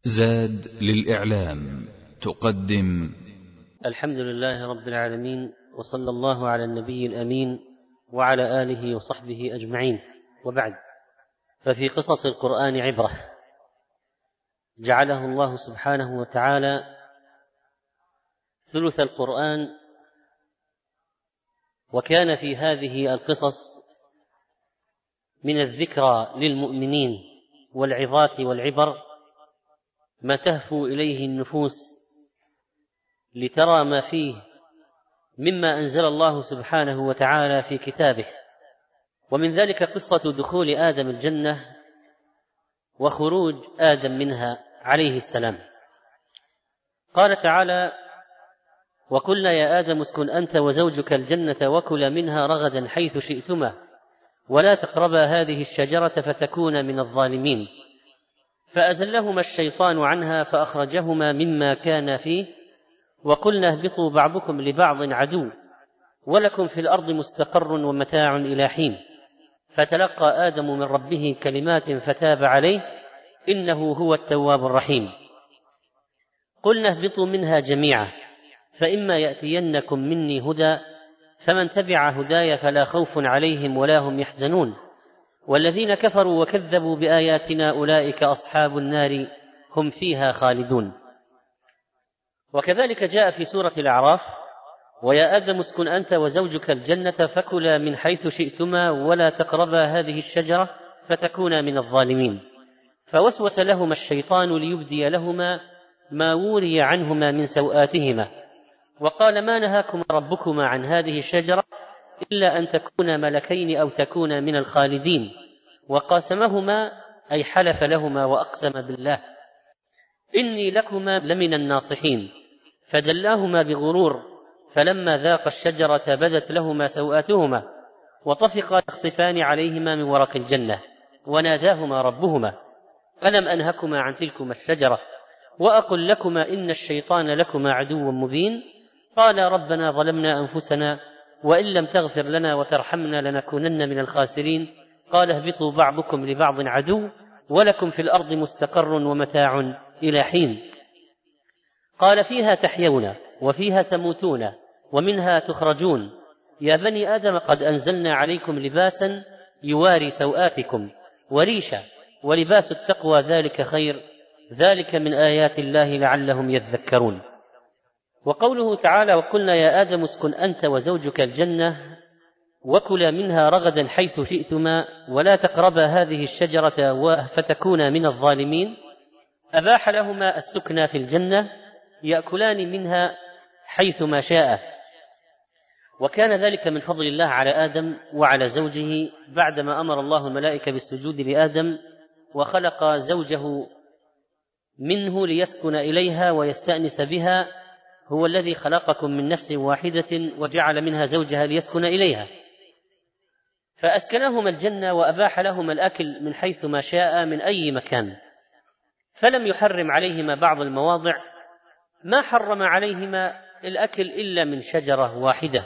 زاد للإعلام تقدم الحمد لله رب العالمين، وصلى الله على النبي الأمين وعلى آله وصحبه أجمعين، وبعد. ففي قصص القرآن عبرة جعله الله سبحانه وتعالى ثلث القرآن، وكان في هذه القصص من الذكرى للمؤمنين والعظات والعبر ما تهفو إليه النفوس لترى ما فيه مما أنزل الله سبحانه وتعالى في كتابه. ومن ذلك قصة دخول آدم الجنة وخروج آدم منها عليه السلام. قال تعالى: وقلنا يا آدم اسكن أنت وزوجك الجنة وكلا منها رغدا حيث شئتما ولا تقربا هذه الشجرة فتكونا من الظالمين، فأزلهما الشيطان عنها فأخرجهما مما كان فيه وقلنا اهبطوا بعضكم لبعض عدو ولكم في الأرض مستقر ومتاع إلى حين، فتلقى آدم من ربه كلمات فتاب عليه إنه هو التواب الرحيم. قلنا اهبطوا منها جميعا فإما يأتينكم مني هدى فمن تبع هداي فلا خوف عليهم ولا هم يحزنون، والذين كفروا وكذبوا بآياتنا أولئك أصحاب النار هم فيها خالدون. وكذلك جاء في سورة الأعراف: ويا آدم اسكن أنت وزوجك الجنة فكلا من حيث شئتما ولا تقربا هذه الشجرة فتكونا من الظالمين، فوسوس لهما الشيطان ليبدي لهما ما وري عنهما من سوآتهما وقال ما نهاكما ربكما عن هذه الشجرة إلا أن تكونا ملكين أو تكونا من الخالدين، وقاسمهما أي حلف لهما وأقسم بالله إني لكما لمن الناصحين، فدلاهما بغرور فلما ذاقا الشجرة بدت لهما سوآتهما وطفقا يخصفان عليهما من ورق الجنة وناداهما ربهما ألم أنهكما عن تلكما الشجرة وأقل لكما إن الشيطان لكما عدو مبين، قال ربنا ظلمنا أنفسنا وإن لم تغفر لنا وترحمنا لنكونن من الخاسرين، قال اهبطوا بعضكم لبعض عدو ولكم في الأرض مستقر ومتاع إلى حين، قال فيها تحيون وفيها تموتون ومنها تخرجون، يا بني آدم قد أنزلنا عليكم لباسا يواري سوآتكم وريشا ولباس التقوى ذلك خير ذلك من آيات الله لعلهم يذكرون. وقوله تعالى: وقلنا يا آدم اسكن أنت وزوجك الجنة وكلا منها رغدا حيث شئتما ولا تقربا هذه الشجرة فتكونا من الظالمين، أباح لهما السكنى في الجنة يأكلان منها حيث ما شاء، وكان ذلك من فضل الله على آدم وعلى زوجه بعدما أمر الله الملائكة بالسجود لآدم وخلق زوجه منه ليسكن إليها ويستأنس بها، هو الذي خلقكم من نفس واحدة وجعل منها زوجها ليسكن إليها، فأسكنهما الجنة وأباح لهما الأكل من حيث ما شاء من أي مكان، فلم يحرم عليهما بعض المواضع، ما حرم عليهما الأكل إلا من شجرة واحدة: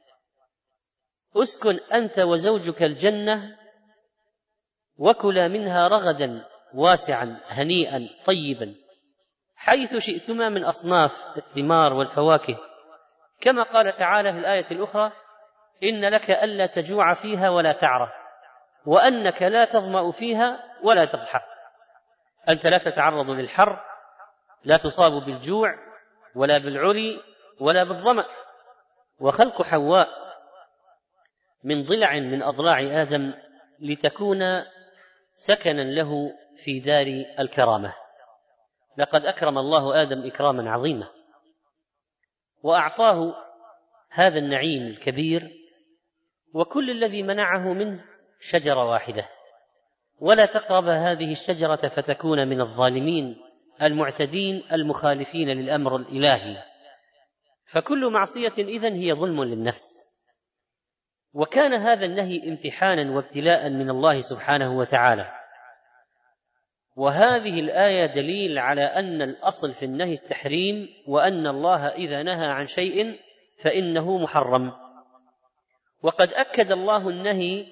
اسكن أنت وزوجك الجنة وكلا منها رغدا واسعا هنيئا طيبا حيث شئتما من أصناف الثمار والفواكه، كما قال تعالى في الآية الأخرى: إن لك ألا تجوع فيها ولا تعرى وأنك لا تظمأ فيها ولا تضحى، أنت لا تتعرض للحر، لا تصاب بالجوع ولا بالعري ولا بالظمأ. وخلق حواء من ضلع من أضلاع آدم لتكون سكنا له في دار الكرامة. لقد أكرم الله آدم إكراما عظيما وأعطاه هذا النعيم الكبير، وكل الذي منعه منه شجرة واحدة: ولا تقرب هذه الشجرة فتكون من الظالمين المعتدين المخالفين للأمر الإلهي. فكل معصية إذن هي ظلم للنفس، وكان هذا النهي امتحانا وابتلاء من الله سبحانه وتعالى. وهذه الآية دليل على أن الأصل في النهي التحريم، وأن الله إذا نهى عن شيء فإنه محرم. وقد أكد الله النهي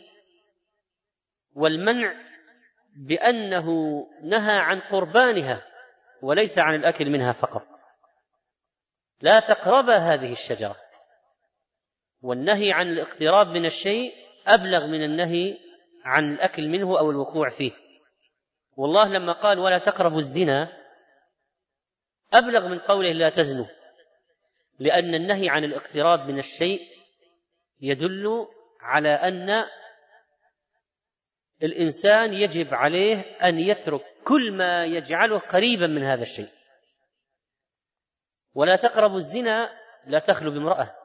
والمنع بأنه نهى عن قربانها وليس عن الأكل منها فقط. لا تقرب هذه الشجرة، والنهي عن الاقتراب من الشيء أبلغ من النهي عن الأكل منه أو الوقوع فيه. والله لما قال ولا تقربوا الزنا أبلغ من قوله لا تزنوا، لأن النهي عن الاقتراب من الشيء يدل على أن الإنسان يجب عليه أن يترك كل ما يجعله قريبا من هذا الشيء. ولا تقربوا الزنا لا تخلو بامرأة،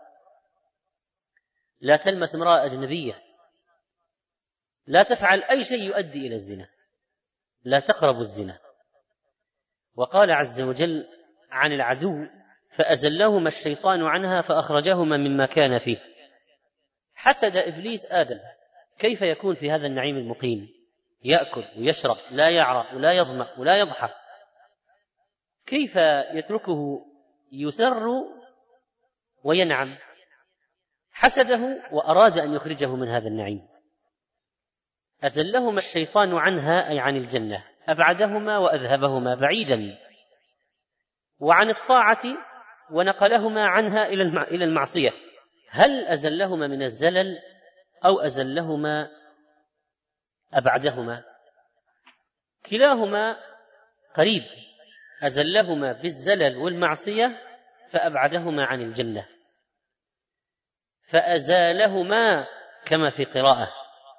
لا تلمس امرأة أجنبية، لا تفعل أي شيء يؤدي إلى الزنا، لا تقربوا الزنا. وقال عز وجل عن العدو فأزلهما الشيطان عنها فأخرجهما مما كان فيه. حسد إبليس آدم، كيف يكون في هذا النعيم المقيم، يأكل ويشرب، لا يعرى ولا يظمأ ولا يضحك، كيف يتركه يسر وينعم؟ حسده وأراد أن يخرجه من هذا النعيم. أزلهما الشيطان عنها أي عن الجنة، أبعدهما وأذهبهما بعيدا وعن الطاعة ونقلهما عنها إلى المعصية. هل أزلهما من الزلل أو أزلهما أبعدهما؟ كلاهما قريب، أزلهما بالزلل والمعصية فأبعدهما عن الجنة، فأزالهما كما في قراءة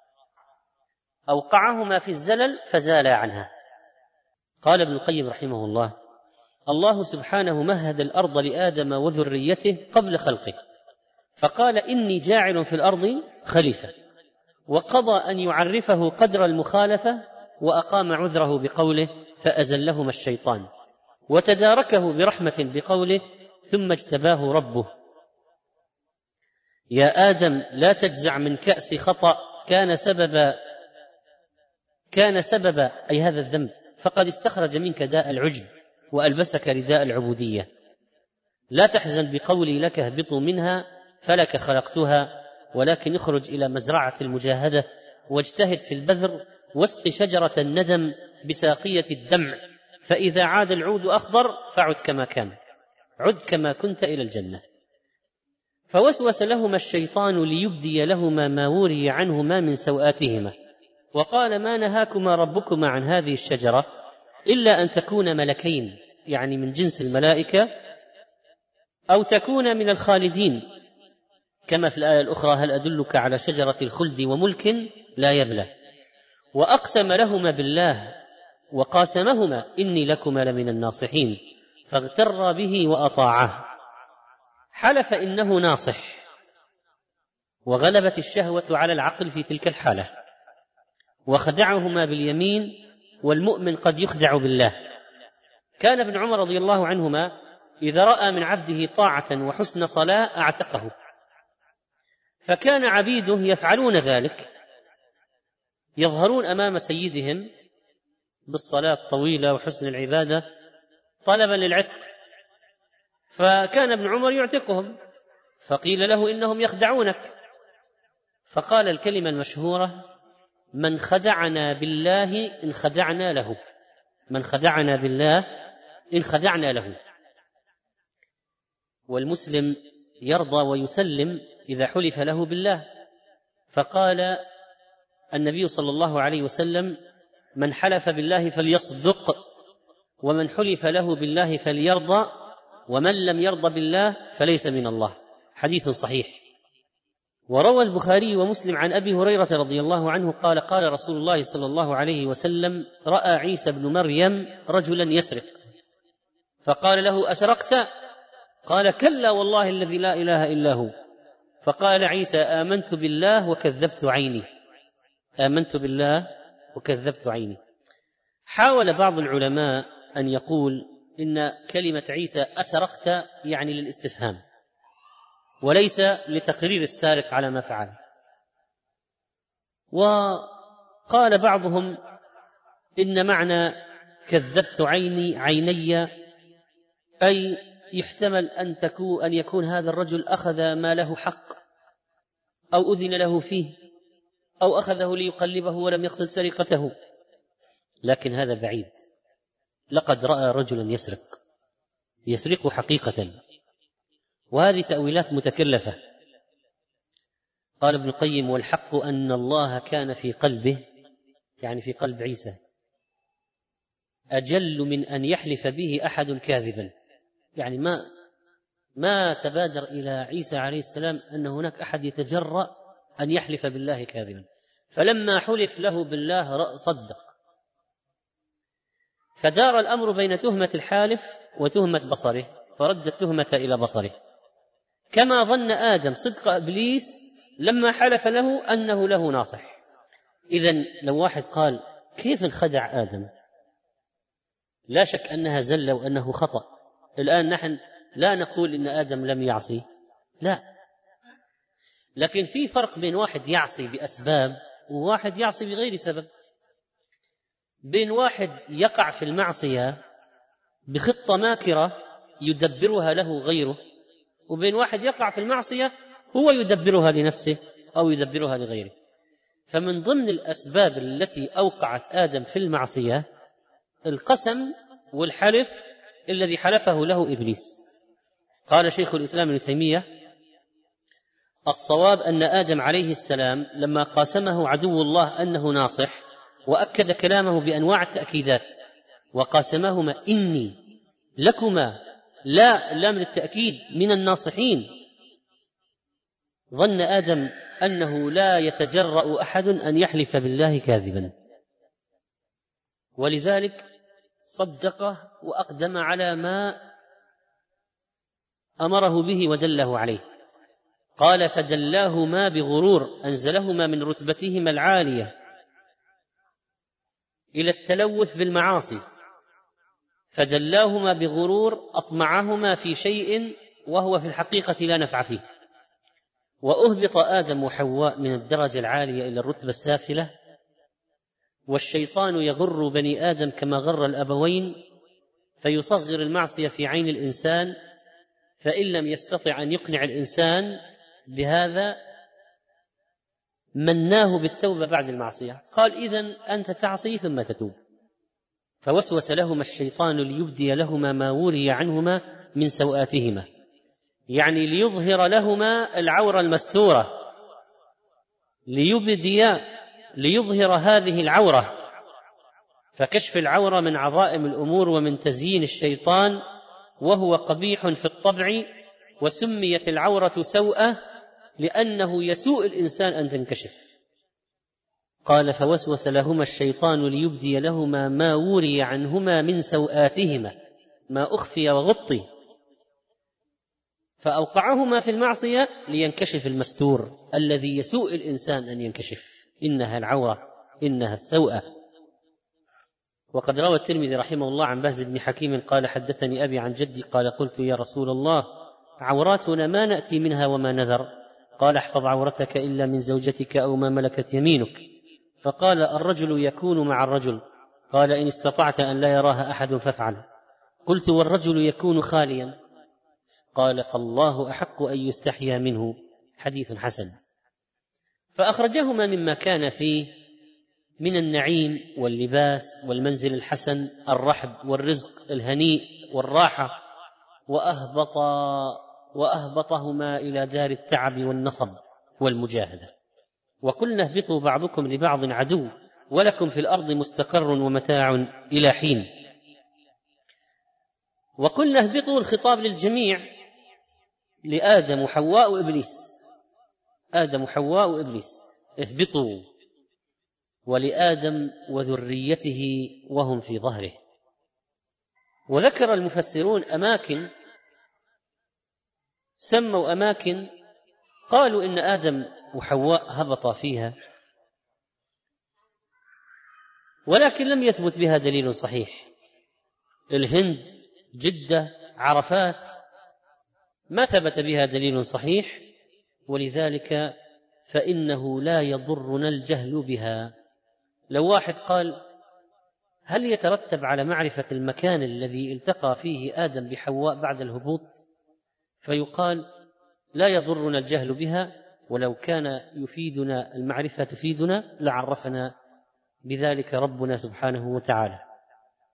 أوقعهما في الزلل فزالا عنها. قال ابن القيم رحمه الله: الله سبحانه مهد الأرض لآدم وذريته قبل خلقه، فقال إني جاعل في الأرض خليفة، وقضى أن يعرفه قدر المخالفة، وأقام عذره بقوله فأزلهما الشيطان، وتداركه برحمة بقوله ثم اجتباه ربه. يا آدم لا تجزع من كأس خطأ كان سبب أي هذا الذنب، فقد استخرج منك داء العجب وألبسك رداء العبودية. لا تحزن بقولي لك اهبطوا منها فلك خلقتها، ولكن اخرج إلى مزرعة المجاهدة واجتهد في البذر، واسق شجرة الندم بساقية الدمع، فإذا عاد العود أخضر فعد كما كان، عد كما كنت إلى الجنة. فوسوس لهما الشيطان ليبدي لهما ما وري عنهما من سوآتهما، وقال ما نهاكما ربكما عن هذه الشجرة إلا أن تكونا ملكين، يعني من جنس الملائكة، أو تكونا من الخالدين، كما في الآية الأخرى هل أدلك على شجرة الخلد وملك لا يبلى. وأقسم لهما بالله وقاسمهما إني لكما لمن الناصحين، فاغتر به وأطاعه، حلف إنه ناصح، وغلبت الشهوة على العقل في تلك الحالة، وخدعهما باليمين، والمؤمن قد يخدع بالله. كان ابن عمر رضي الله عنهما إذا رأى من عبده طاعة وحسن صلاة أعتقه، فكان عبيده يفعلون ذلك، يظهرون أمام سيدهم بالصلاة الطويلة وحسن العبادة طلبا للعتق، فكان ابن عمر يعتقهم، فقيل له إنهم يخدعونك، فقال الكلمة المشهورة: من خدعنا بالله إن خدعنا له، من خدعنا بالله إن خدعنا له. والمسلم يرضى ويسلم إذا حلف له بالله، فقال النبي صلى الله عليه وسلم: من حلف بالله فليصدق، ومن حلف له بالله فليرضى، ومن لم يرضى بالله فليس من الله. حديث صحيح. وروى البخاري ومسلم عن أبي هريرة رضي الله عنه قال: قال رسول الله صلى الله عليه وسلم: رأى عيسى بن مريم رجلا يسرق، فقال له: أسرقت؟ قال: كلا والله الذي لا إله إلا هو. فقال عيسى: آمنت بالله وكذبت عيني، آمنت بالله وكذبت عيني. حاول بعض العلماء أن يقول إن كلمة عيسى أسرقت يعني للاستفهام وليس لتقرير السارق على ما فعل، وقال بعضهم إن معنى كذبت عيني أي يحتمل أن يكون هذا الرجل أخذ ما له حق أو أذن له فيه أو أخذه ليقلبه ولم يقصد سرقته، لكن هذا بعيد، لقد رأى رجلا يسرق حقيقة، وهذه تأويلات متكلفة. قال ابن القيم: والحق أن الله كان في قلبه، يعني في قلب عيسى، أجل من أن يحلف به أحد كاذبا. يعني ما تبادر إلى عيسى عليه السلام أن هناك أحد يتجرأ أن يحلف بالله كاذبا، فلما حلف له بالله صدق. فدار الأمر بين تهمة الحالف وتهمة بصره، فرد التهمة إلى بصره، كما ظن آدم صدق إبليس لما حلف له أنه له ناصح. إذن لو واحد قال: كيف انخدع آدم؟ لا شك أنها زلة وأنه خطأ. الآن نحن لا نقول إن آدم لم يعصي، لا، لكن في فرق بين واحد يعصي بأسباب وواحد يعصي بغير سبب. بين واحد يقع في المعصية بخطة ماكرة يدبرها له غيره، وبين واحد يقع في المعصية هو يدبرها لنفسه أو يدبرها لغيره. فمن ضمن الأسباب التي أوقعت آدم في المعصية القسم والحلف الذي حلفه له إبليس. قال شيخ الإسلام ابن تيمية: الصواب أن آدم عليه السلام لما قاسمه عدو الله أنه ناصح، وأكد كلامه بأنواع التأكيدات، وقاسمهما: إني لكما لا من التأكيد من الناصحين، ظن آدم أنه لا يتجرأ أحد أن يحلف بالله كاذبا، ولذلك صدقه وأقدم على ما أمره به ودله عليه. قال: فدلاهما بغرور أنزلهما من رتبتهما العالية إلى التلوث بالمعاصي، فدلاهما بغرور أطمعهما في شيء وهو في الحقيقة لا نفع فيه. وأهبط آدم وحواء من الدرجة العالية إلى الرتبة السافلة، والشيطان يغر بني آدم كما غر الأبوين، فيصغر المعصية في عين الإنسان، فإن لم يستطع أن يقنع الإنسان بهذا مناه بالتوبة بعد المعصية. قال: إذن أنت تعصي ثم تتوب. فوسوس لهما الشيطان ليبدي لهما ما وري عنهما من سوآتهما، يعني ليظهر لهما العورة المستورة، ليظهر هذه العورة. فكشف العورة من عظائم الأمور ومن تزيين الشيطان، وهو قبيح في الطبع، وسميت العورة سوءة لأنه يسوء الإنسان أن تنكشف. قال: فوسوس لهما الشيطان ليبدي لهما ما وري عنهما من سوآتهما، ما أخفي وغطي، فأوقعهما في المعصية لينكشف المستور الذي يسوء الإنسان أن ينكشف، إنها العورة، إنها السوءة. وقد روى الترمذي رحمه الله عن بهز بن حكيم قال: حدثني أبي عن جدي قال: قلت: يا رسول الله، عوراتنا ما نأتي منها وما نذر؟ قال: احفظ عورتك إلا من زوجتك أو ما ملكت يمينك. فقال: الرجل يكون مع الرجل. قال: إن استطعت أن لا يراها أحد فافعل. قلت: والرجل يكون خاليا؟ قال: فالله أحق أن يستحيا منه. حديث حسن. فأخرجهما مما كان فيه من النعيم واللباس والمنزل الحسن، الرحب والرزق الهنيء والراحة، وأهبطهما إلى دار التعب والنصب والمجاهدة. وقلنا: اهبطوا بعضكم لبعض عدو، ولكم في الأرض مستقر ومتاع إلى حين. وقلنا: اهبطوا الخطاب للجميع، لآدم وحواء وإبليس، آدم وحواء وإبليس اهبطوا، ولآدم وذريته وهم في ظهره. وذكر المفسرون أماكن، سموا أماكن قالوا إن آدم وحواء هبطا فيها، ولكن لم يثبت بها دليل صحيح. الهند، جدة، عرفات، ما ثبت بها دليل صحيح، ولذلك فإنه لا يضرنا الجهل بها. لو واحد قال: هل يترتب على معرفة المكان الذي التقى فيه آدم بحواء بعد الهبوط؟ فيقال: لا يضرنا الجهل بها، ولو كان يفيدنا المعرفة تفيدنا لعرفنا بذلك ربنا سبحانه وتعالى.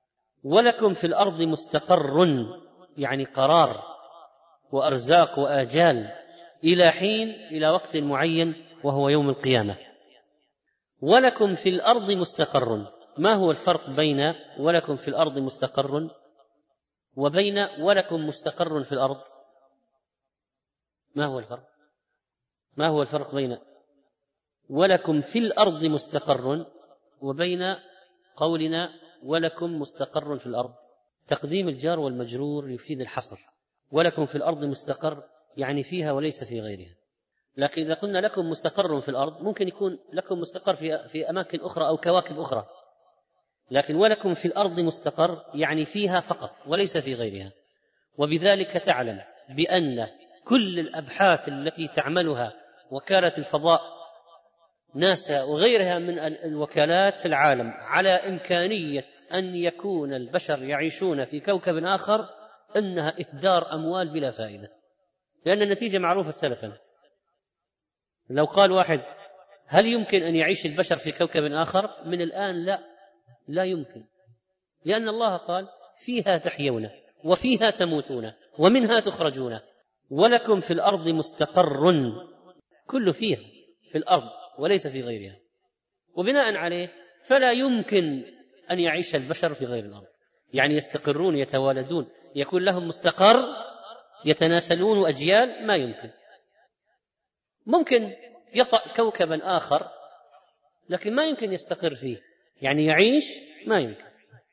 ولكم في الأرض مستقر يعني قرار وأرزاق وآجال إلى حين، إلى وقت معين وهو يوم القيامة. ولكم في الأرض مستقر، ما هو الفرق بين ولكم في الأرض مستقر وبين ولكم مستقر في الأرض؟ ما هو الفرق؟ ما هو الفرق بين ولكم في الأرض مستقر وبين قولنا ولكم مستقر في الأرض؟ تقديم الجار والمجرور يفيد الحصر، ولكم في الأرض مستقر يعني فيها وليس في غيرها. لكن إذا قلنا لكم مستقر في الأرض ممكن يكون لكم مستقر في أماكن أخرى أو كواكب أخرى، لكن ولكم في الأرض مستقر يعني فيها فقط وليس في غيرها. وبذلك تعلم بأن كل الأبحاث التي تعملها وكالة الفضاء ناسا وغيرها من الوكالات في العالم على إمكانية أن يكون البشر يعيشون في كوكب آخر إنها إهدار أموال بلا فائدة، لأن النتيجة معروفة سلفا. لو قال واحد هل يمكن أن يعيش البشر في كوكب آخر؟ من الآن لا يمكن، لأن الله قال فيها تحيون وفيها تموتون ومنها تخرجون. ولكم في الأرض مستقر، كل فيها في الأرض وليس في غيرها، وبناء عليه فلا يمكن أن يعيش البشر في غير الأرض، يعني يستقرون يتوالدون يكون لهم مستقر يتناسلون أجيال، ما يمكن. ممكن يطأ كوكبا آخر لكن ما يمكن يستقر فيه، يعني يعيش ما يمكن.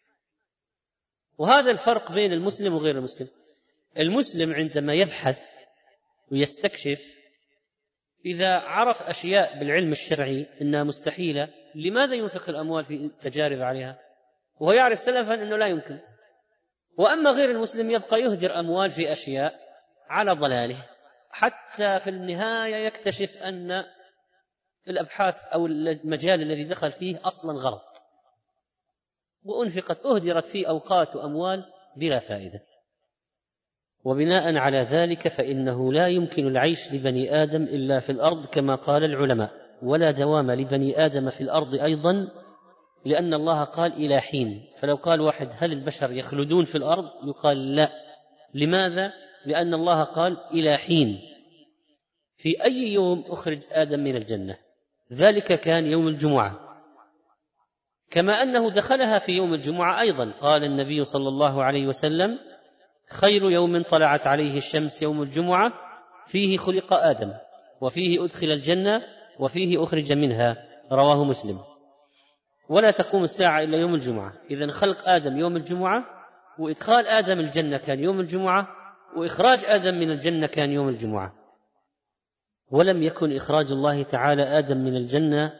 وهذا الفرق بين المسلم وغير المسلم. المسلم عندما يبحث ويستكشف إذا عرف أشياء بالعلم الشرعي إنها مستحيلة، لماذا ينفق الأموال في تجارب عليها وهو يعرف سلفا أنه لا يمكن؟ وأما غير المسلم يبقى يهدر أموال في أشياء على ضلاله، حتى في النهاية يكتشف أن الأبحاث أو المجال الذي دخل فيه أصلا غلط، وأنفقت أهدرت فيه أوقات وأموال بلا فائدة. وبناء على ذلك فإنه لا يمكن العيش لبني آدم إلا في الأرض كما قال العلماء، ولا دوام لبني آدم في الأرض أيضا، لأن الله قال إلى حين. فلو قال واحد هل البشر يخلدون في الأرض؟ يقال لا. لماذا؟ لأن الله قال إلى حين. في أي يوم أخرج آدم من الجنة؟ ذلك كان يوم الجمعة، كما أنه دخلها في يوم الجمعة أيضا. قال النبي صلى الله عليه وسلم خير يوم طلعت عليه الشمس يوم الجمعة، فيه خلق آدم وفيه أدخل الجنة وفيه أخرج منها، رواه مسلم. ولا تقوم الساعة إلا يوم الجمعة. إذن خلق آدم يوم الجمعة، وإدخال آدم الجنة كان يوم الجمعة، وإخراج آدم من الجنة كان يوم الجمعة. ولم يكن إخراج الله تعالى آدم من الجنة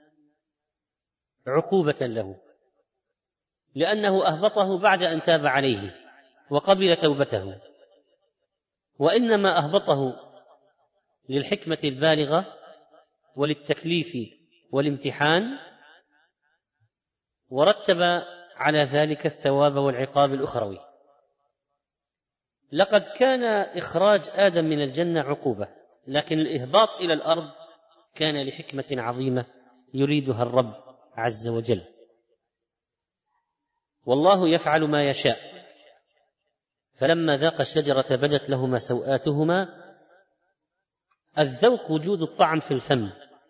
عقوبة له، لأنه أهبطه بعد أن تاب عليه وقبل توبته، وإنما أهبطه للحكمة البالغة وللتكليف والامتحان، ورتب على ذلك الثواب والعقاب الأخروي. لقد كان إخراج آدم من الجنة عقوبة، لكن الإهباط إلى الأرض كان لحكمة عظيمة يريدها الرب عز وجل. والله يفعل ما يشاء. فلما ذاق الشجرة بدت لهما سوآتهما. الذوق وجود الطعم في الفم،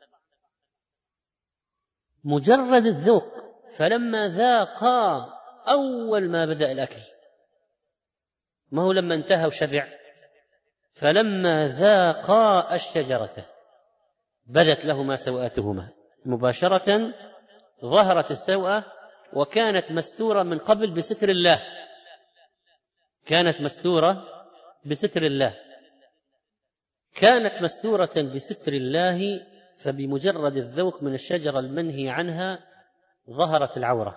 مجرد الذوق. فلما ذاقا أول ما بدأ الأكل، ما هو لما انتهى وشبع. فلما ذاقا الشجرة بدت لهما سوآتهما، مباشرة ظهرت السوءة، وكانت مستورة من قبل بستر الله، كانت مستورة بستر الله، كانت مستورة بستر الله. فبمجرد الذوق من الشجرة المنهي عنها ظهرت العورة،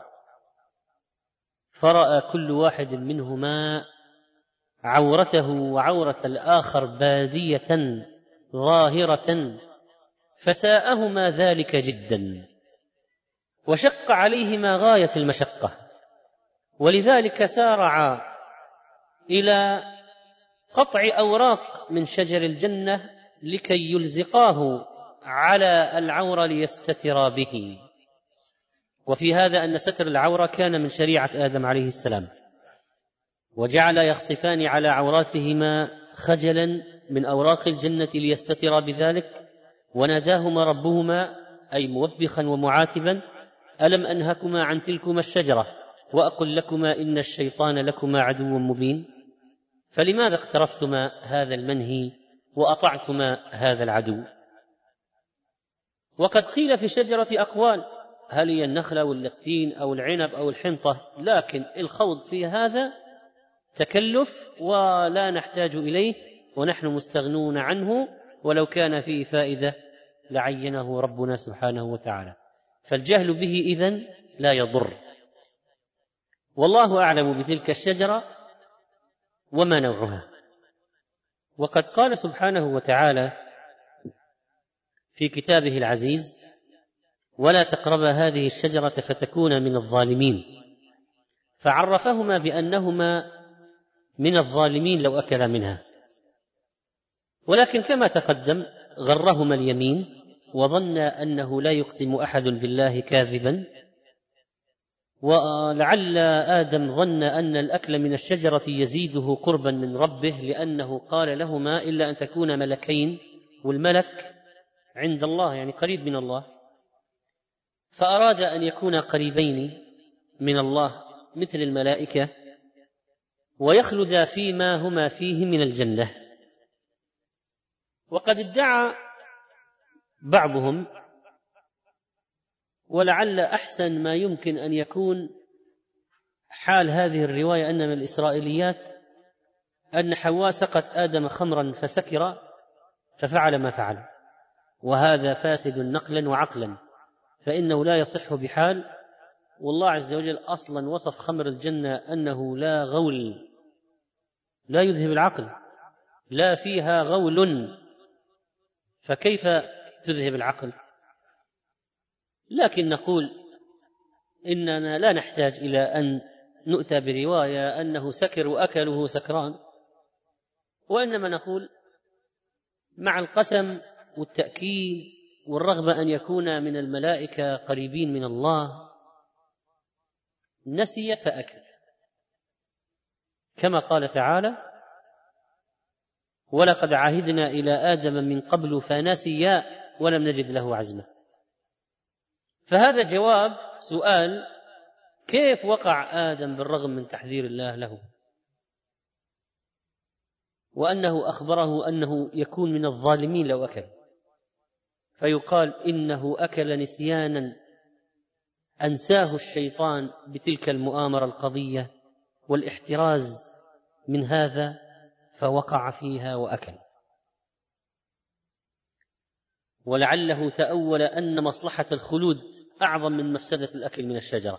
فرأى كل واحد منهما عورته وعورة الآخر بادية ظاهرة، فساءهما ذلك جدا، وشق عليهما غاية المشقة. ولذلك سارعا إلى قطع أوراق من شجر الجنة لكي يلزقاه على العورة ليستتر به. وفي هذا أن ستر العورة كان من شريعة آدم عليه السلام، وجعل يخصفان على عوراتهما خجلا من أوراق الجنة ليستتر بذلك، وناداهما ربهما أي موبخا ومعاتبا: ألم أنهكما عن تلكما الشجرة وأقل لكما إن الشيطان لكما عدو مبين؟ فلماذا اقترفتما هذا المنهي وأطعتما هذا العدو؟ وقد قيل في الشجرة أقوال، هل هي النخلة أو التين أو العنب أو الحنطة، لكن الخوض في هذا تكلف ولا نحتاج إليه، ونحن مستغنون عنه، ولو كان فيه فائدة لعينه ربنا سبحانه وتعالى، فالجهل به إذن لا يضر. والله أعلم بتلك الشجرة وما نوعها. وقد قال سبحانه وتعالى في كتابه العزيز: ولا تقربا هذه الشجرة فتكونا من الظالمين، فعرفهما بأنهما من الظالمين لو أكلا منها. ولكن كما تقدم غرهما اليمين، وظن أنه لا يقسم أحد بالله كاذبا، ولعل آدم ظن أن الأكل من الشجرة يزيده قربا من ربه، لأنه قال لهما: إلا أن تكون ملكين، والملك عند الله يعني قريب من الله، فأراد أن يكون قريبين من الله مثل الملائكة، ويخلد فيما هما فيه من الجنة. وقد ادعى بعضهم، ولعل أحسن ما يمكن أن يكون حال هذه الرواية أن من الإسرائيليات، أن حواء سقت آدم خمرا فسكر ففعل ما فعل، وهذا فاسد نقلا وعقلا، فإنه لا يصح بحال. والله عز وجل أصلا وصف خمر الجنة أنه لا غول، لا يذهب العقل، لا فيها غول، فكيف تذهب العقل؟ لكن نقول إننا لا نحتاج إلى أن نؤتى برواية أنه سكر وأكله سكران، وإنما نقول مع القسم والتأكيد والرغبة أن يكون من الملائكة قريبين من الله، نسي فأكل، كما قال تعالى: ولقد عهدنا إلى آدم من قبل فنسي ولم نجد له عزما. فهذا جواب سؤال: كيف وقع آدم بالرغم من تحذير الله له، وأنه أخبره أنه يكون من الظالمين لو أكل؟ فيقال إنه أكل نسيانا أنساه الشيطان بتلك المؤامرة القضية والاحتراز من هذا، فوقع فيها وأكل. ولعله تأول أن مصلحة الخلود أعظم من مفسدة الأكل من الشجرة،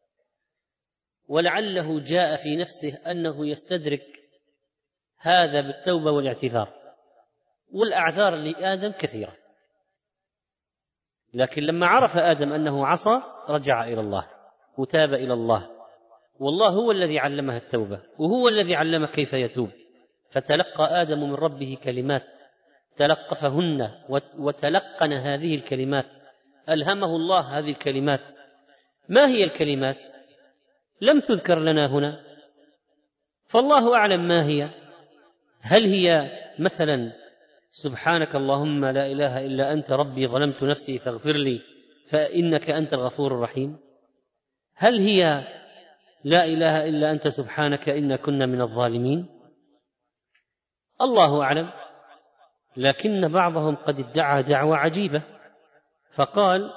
ولعله جاء في نفسه أنه يستدرك هذا بالتوبة والاعتذار، والأعذار لآدم كثيرة، لكن لما عرف آدم أنه عصى رجع إلى الله وتاب إلى الله، والله هو الذي علمه التوبة، وهو الذي علم كيف يتوب. فتلقى آدم من ربه كلمات تلقفهن وتلقن هذه الكلمات، ألهمه الله هذه الكلمات. ما هي الكلمات؟ لم تذكر لنا هنا، فالله أعلم ما هي. هل هي مثلا سبحانك اللهم لا إله إلا أنت ربي ظلمت نفسي فاغفر لي فإنك أنت الغفور الرحيم؟ هل هي لا إله إلا أنت سبحانك إنا كنا من الظالمين؟ الله أعلم. لكن بعضهم قد ادعى دعوة عجيبة، فقال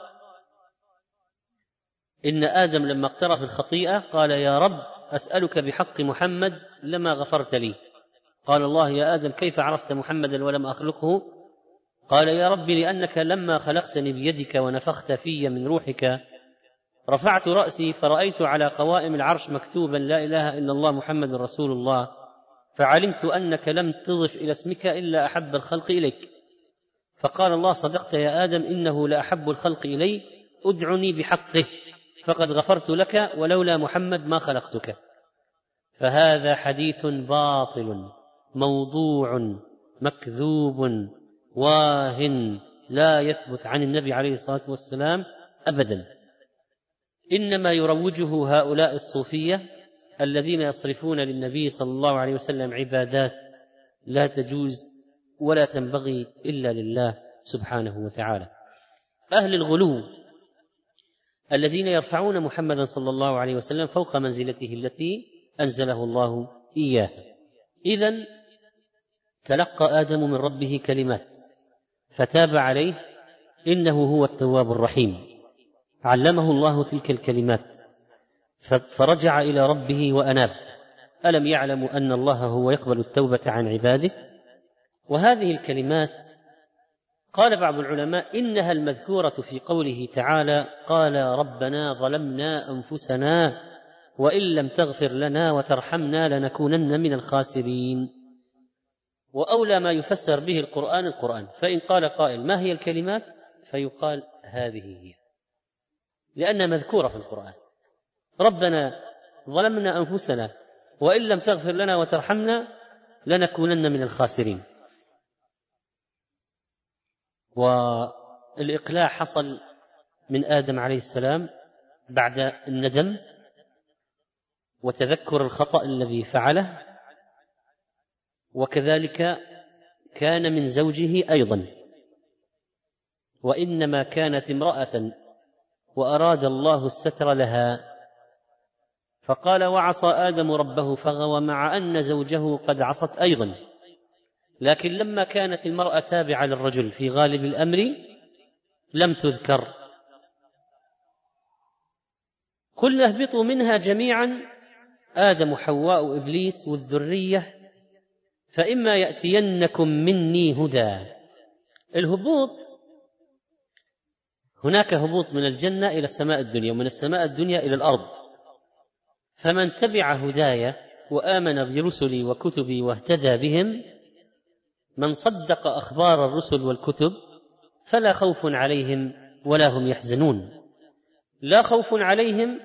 إن آدم لما اقترف الخطيئة قال: يا رب أسألك بحق محمد لما غفرت لي. قال الله: يا آدم كيف عرفت محمدا ولم أخلقه؟ قال: يا رب لأنك لما خلقتني بيدك ونفخت في من روحك رفعت رأسي فرأيت على قوائم العرش مكتوبا لا إله إلا الله محمد رسول الله، فعلمت أنك لم تضف إلى اسمك إلا أحب الخلق إليك. فقال الله: صدقت يا آدم، إنه لأحب الخلق إلي، أدعني بحقه فقد غفرت لك، ولولا محمد ما خلقتك. فهذا حديث باطل موضوع مكذوب واهن لا يثبت عن النبي عليه الصلاة والسلام أبدا. إنما يروجه هؤلاء الصوفية الذين يصرفون للنبي صلى الله عليه وسلم عبادات لا تجوز ولا تنبغي إلا لله سبحانه وتعالى. أهل الغلو الذين يرفعون محمدا صلى الله عليه وسلم فوق منزلته التي أنزله الله إياها. إذن تلقى آدم من ربه كلمات فتاب عليه إنه هو التواب الرحيم، علمه الله تلك الكلمات فرجع إلى ربه وأناب. ألم يعلموا أن الله هو يقبل التوبة عن عباده؟ وهذه الكلمات قال بعض العلماء إنها المذكورة في قوله تعالى: قال ربنا ظلمنا أنفسنا وإن لم تغفر لنا وترحمنا لنكونن من الخاسرين. وأولى ما يفسر به القرآن، فإن قال قائل ما هي الكلمات؟ فيقال هذه هي، لأنها مذكورة في القرآن: ربنا ظلمنا أنفسنا وإن لم تغفر لنا وترحمنا لنكونن من الخاسرين. والإقلاع حصل من آدم عليه السلام بعد الندم وتذكر الخطأ الذي فعله، وكذلك كان من زوجه أيضا، وإنما كانت امرأة وأراد الله الستر لها، فقال: وعصى آدم ربه فغوى، مع أن زوجه قد عصت أيضا. لكن لما كانت المرأة تابعة للرجل في غالب الأمر لم تذكر. قلنا اهبطوا منها جميعا، آدم وحواء وإبليس والذرية، فإما يأتينكم مني هدى. الهبوط هناك هبوط من الجنة إلى السماء الدنيا، ومن السماء الدنيا إلى الأرض. فمن تبع هدايا وآمن برسلي وكتبي واهتدى بهم، من صدق أخبار الرسل والكتب، فلا خوف عليهم ولا هم يحزنون. لا خوف عليهم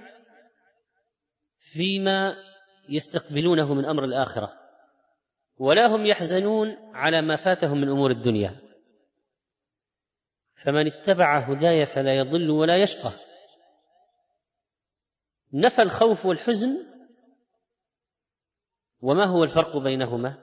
فيما يستقبلونه من أمر الآخرة، ولا هم يحزنون على ما فاتهم من أمور الدنيا. فمن اتبع هدايا فلا يضل ولا يشقى. نفى الخوف والحزن. وما هو الفرق بينهما؟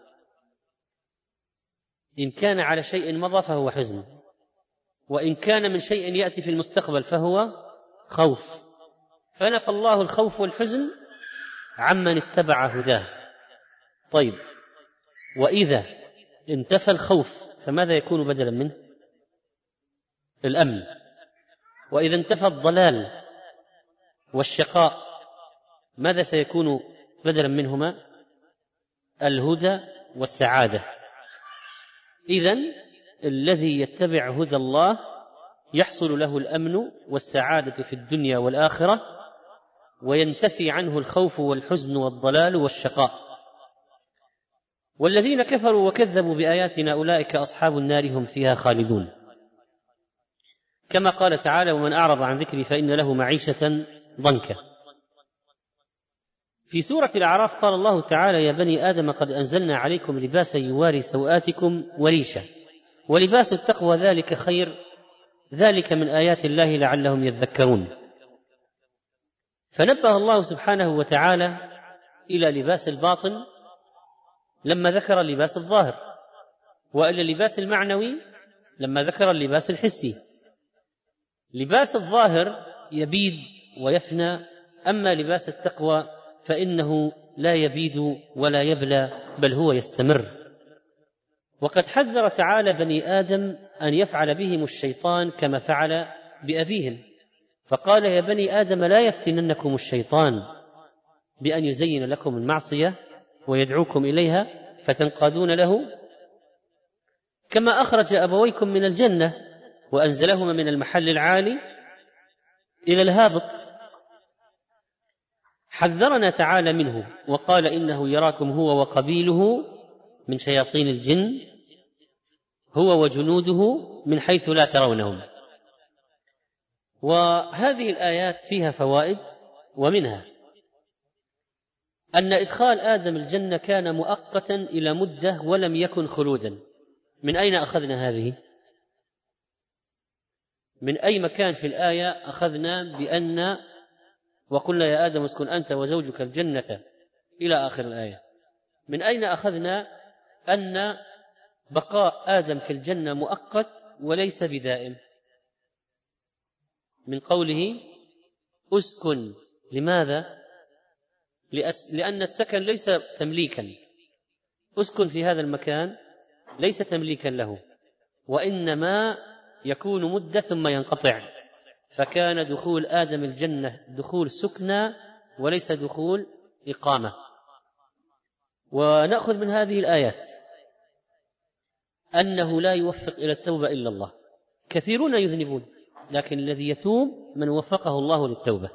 إن كان على شيء مضى فهو حزن، وإن كان من شيء يأتي في المستقبل فهو خوف. فنفى الله الخوف والحزن عمن اتبع هداه. طيب، وإذا انتفى الخوف فماذا يكون بدلا منه؟ الأمن. وإذا انتفى الضلال والشقاء ماذا سيكون بدلا منهما؟ الهدى والسعادة. إذن الذي يتبع هدى الله يحصل له الأمن والسعادة في الدنيا والآخرة، وينتفي عنه الخوف والحزن والضلال والشقاء. والذين كفروا وكذبوا بآياتنا أولئك أصحاب النار هم فيها خالدون. كما قال تعالى: ومن أعرض عن ذكري فإن له معيشة ضنكا. في سورة الأعراف قال الله تعالى: يا بني آدم قد أنزلنا عليكم لباسا يواري سوآتكم وريشا ولباس التقوى ذلك خير ذلك من آيات الله لعلهم يذكرون. فنبه الله سبحانه وتعالى إلى لباس الباطن لما ذكر اللباس الظاهر، وإلى اللباس المعنوي لما ذكر اللباس الحسي. لباس الظاهر يبيد ويفنى، أما لباس التقوى فإنه لا يبيد ولا يبلى، بل هو يستمر. وقد حذر تعالى بني آدم أن يفعل بهم الشيطان كما فعل بأبيهم، فقال: يا بني آدم لا يفتننكم الشيطان بأن يزين لكم المعصية ويدعوكم إليها فتنقادون له، كما أخرج أبويكم من الجنة وأنزلهما من المحل العالي إلى الهابط. حذرنا تعالى منه وقال: إنه يراكم هو وقبيله من شياطين الجن هو وجنوده من حيث لا ترونهم. وهذه الآيات فيها فوائد، ومنها أن إدخال آدم الجنة كان مؤقتا إلى مدة ولم يكن خلودا. من أين أخذنا هذه؟ من أي مكان في الآية أخذنا بأن وقلنا يا آدم اسكن أنت وزوجك الجنة إلى آخر الآية. من أين أخذنا أن بقاء آدم في الجنة مؤقت وليس بدائم؟ من قوله أسكن. لماذا؟ لأن السكن ليس تمليكا، أسكن في هذا المكان ليس تمليكا له، وإنما يكون مدة ثم ينقطع، فكان دخول آدم الجنة دخول سكنى وليس دخول إقامة. ونأخذ من هذه الآيات أنه لا يوفق إلى التوبة إلا الله. كثيرون يذنبون، لكن الذي يتوب من وفقه الله للتوبة.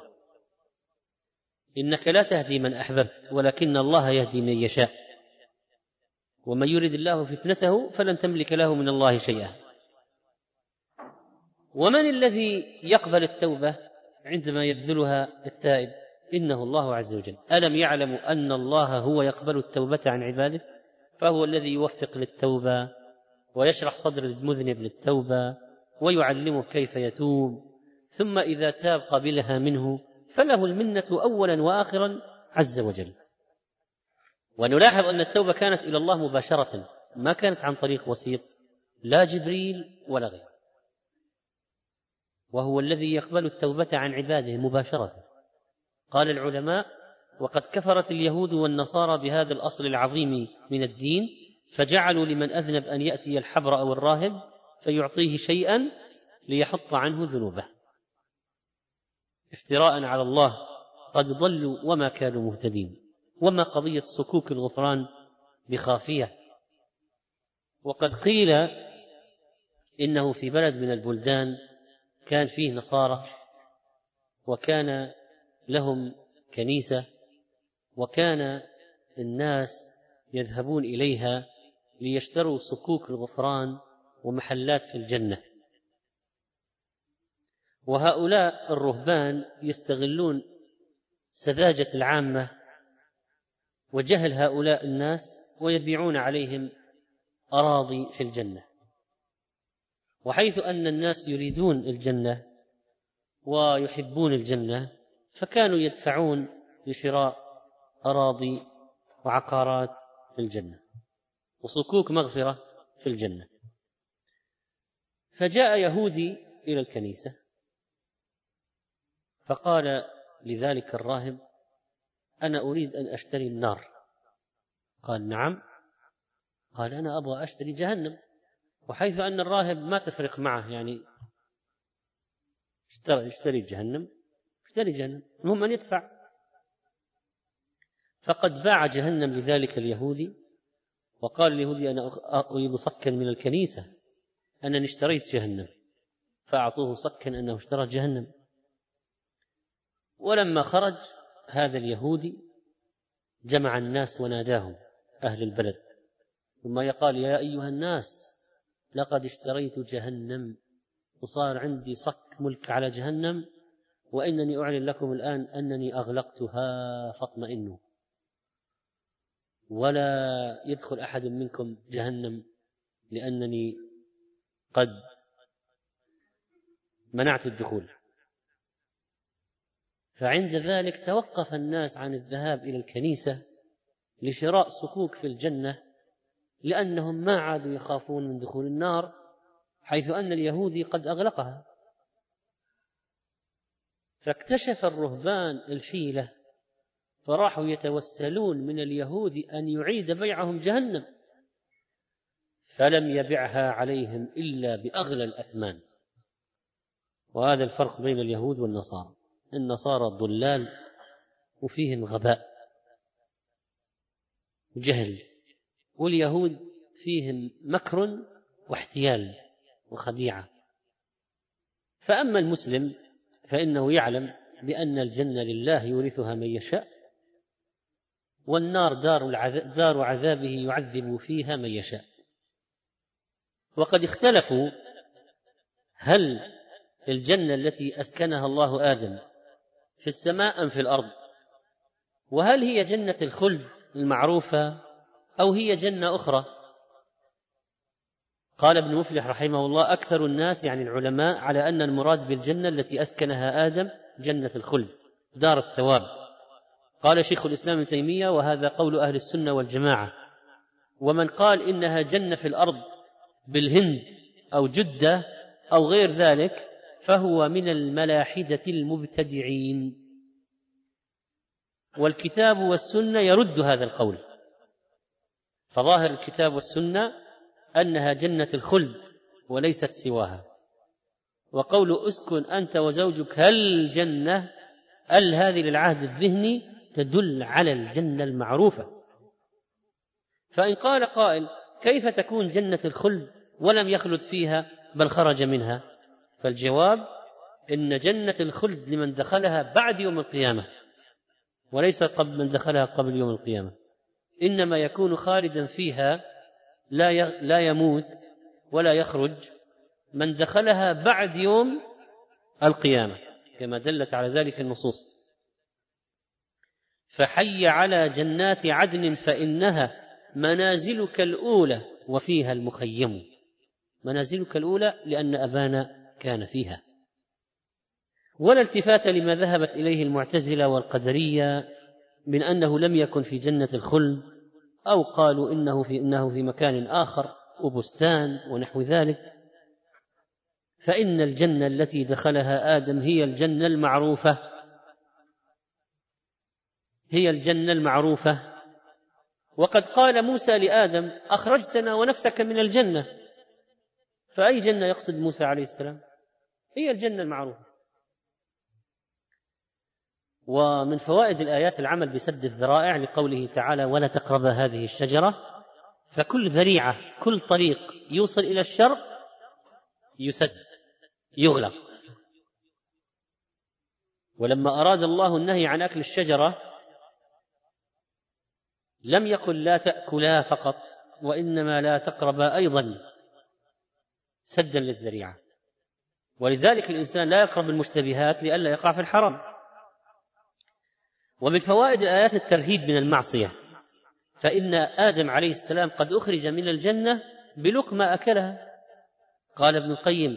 إنك لا تهدي من أحببت ولكن الله يهدي من يشاء، ومن يرد الله فتنته فلن تملك له من الله شيئا. ومن الذي يقبل التوبة عندما يبذلها التائب؟ إنه الله عز وجل. ألم يعلموا أن الله هو يقبل التوبة عن عباده؟ فهو الذي يوفق للتوبة ويشرح صدر المذنب للتوبة ويعلمه كيف يتوب، ثم إذا تاب قبلها منه فله المنة أولا وآخرا عز وجل. ونلاحظ أن التوبة كانت إلى الله مباشرة، ما كانت عن طريق وسيط، لا جبريل ولا غيره، وهو الذي يقبل التوبة عن عباده مباشرة. قال العلماء: وقد كفرت اليهود والنصارى بهذا الأصل العظيم من الدين، فجعلوا لمن أذنب أن يأتي الحبر أو الراهب فيعطيه شيئا ليحط عنه ذنوبه، افتراء على الله، قد ضلوا وما كانوا مهتدين. وما قضية صكوك الغفران بخافية؟ وقد قيل إنه في بلد من البلدان كان فيه نصارى، وكان لهم كنيسة، وكان الناس يذهبون إليها ليشتروا صكوك الغفران ومحلات في الجنة. وهؤلاء الرهبان يستغلون سذاجة العامة وجهل هؤلاء الناس ويبيعون عليهم أراضي في الجنة. وحيث أن الناس يريدون الجنة ويحبون الجنة فكانوا يدفعون لشراء أراضي وعقارات في الجنة وصكوك مغفرة في الجنة. فجاء يهودي إلى الكنيسة فقال لذلك الراهب: أنا أريد أن أشتري النار. قال: نعم. قال: أنا أبغى أشتري جهنم. وحيث أن الراهب ما تفرق معه، يعني اشتري جهنم، المهم أن يدفع. فقد باع جهنم لذلك اليهودي، وقال اليهودي: أنا أريد صكا من الكنيسة أنني اشتريت جهنم، فأعطوه صكا أنه اشترى جهنم. ولما خرج هذا اليهودي جمع الناس وناداهم أهل البلد، ثم يقال: يا أيها الناس، لقد اشتريت جهنم وصار عندي صك ملك على جهنم، وإنني أعلن لكم الآن أنني أغلقتها فاطمئنوا، ولا يدخل أحد منكم جهنم لأنني قد منعت الدخول. فعند ذلك توقف الناس عن الذهاب إلى الكنيسة لشراء صكوك في الجنة، لأنهم ما عادوا يخافون من دخول النار، حيث أن اليهودي قد أغلقها. فاكتشف الرهبان الحيلة، فراحوا يتوسلون من اليهود أن يعيد بيعهم جهنم، فلم يبعها عليهم إلا بأغلى الأثمان. وهذا الفرق بين اليهود والنصارى. النصارى ضلال وفيهم غباء وجهل، واليهود فيهم مكر واحتيال وخديعة. فأما المسلم فإنه يعلم بأن الجنة لله يورثها من يشاء، والنار دار عذابه يعذب فيها من يشاء. وقد اختلفوا هل الجنة التي أسكنها الله آدم في السماء أم في الأرض، وهل هي جنة الخلد المعروفة أو هي جنة أخرى. قال ابن مفلح رحمه الله: أكثر الناس يعني العلماء على أن المراد بالجنة التي أسكنها آدم جنة الخلد، دار الثواب. قال شيخ الإسلام ابن تيمية: وهذا قول أهل السنة والجماعة. ومن قال إنها جنة في الأرض بالهند أو جدة أو غير ذلك فهو من الملاحدة المبتدعين، والكتاب والسنة يرد هذا القول. فظاهر الكتاب والسنة أنها جنة الخلد وليست سواها. وقول أسكن أنت وزوجك الجنة، هذه للعهد الذهني تدل على الجنة المعروفة. فإن قال قائل: كيف تكون جنة الخلد ولم يخلد فيها بل خرج منها؟ فالجواب: إن جنة الخلد لمن دخلها بعد يوم القيامة، وليس قبل من دخلها قبل يوم القيامة، إنما يكون خالدا فيها لا يموت ولا يخرج من دخلها بعد يوم القيامة، كما دلت على ذلك النصوص. فحي على جنات عدن فإنها منازلك الأولى وفيها المخيم. منازلك الأولى لأن أبانا كان فيها. ولا التفات لما ذهبت إليه المعتزلة والقدرية من أنه لم يكن في جنة الخلد، أو قالوا إنه في مكان آخر وبستان ونحو ذلك. فإن الجنة التي دخلها آدم هي الجنة المعروفة، هي الجنة المعروفة. وقد قال موسى لآدم: أخرجتنا ونفسك من الجنة. فأي جنة يقصد موسى عليه السلام؟ هي الجنة المعروفة. ومن فوائد الآيات العمل بسد الذرائع لقوله تعالى: ولا تقرب هذه الشجرة. فكل ذريعة، كل طريق يوصل إلى الشر يسد، يغلق. ولما أراد الله النهي عن أكل الشجرة لم يقل لا تأكلا فقط، وإنما لا تقربا أيضا، سدا للذريعة. ولذلك الإنسان لا يقرب المشتبهات لئلا يقع في الحرام. ومن فوائد الآيات الترهيب من المعصية، فإن آدم عليه السلام قد أخرج من الجنة بلقمة أكلها. قال ابن القيم: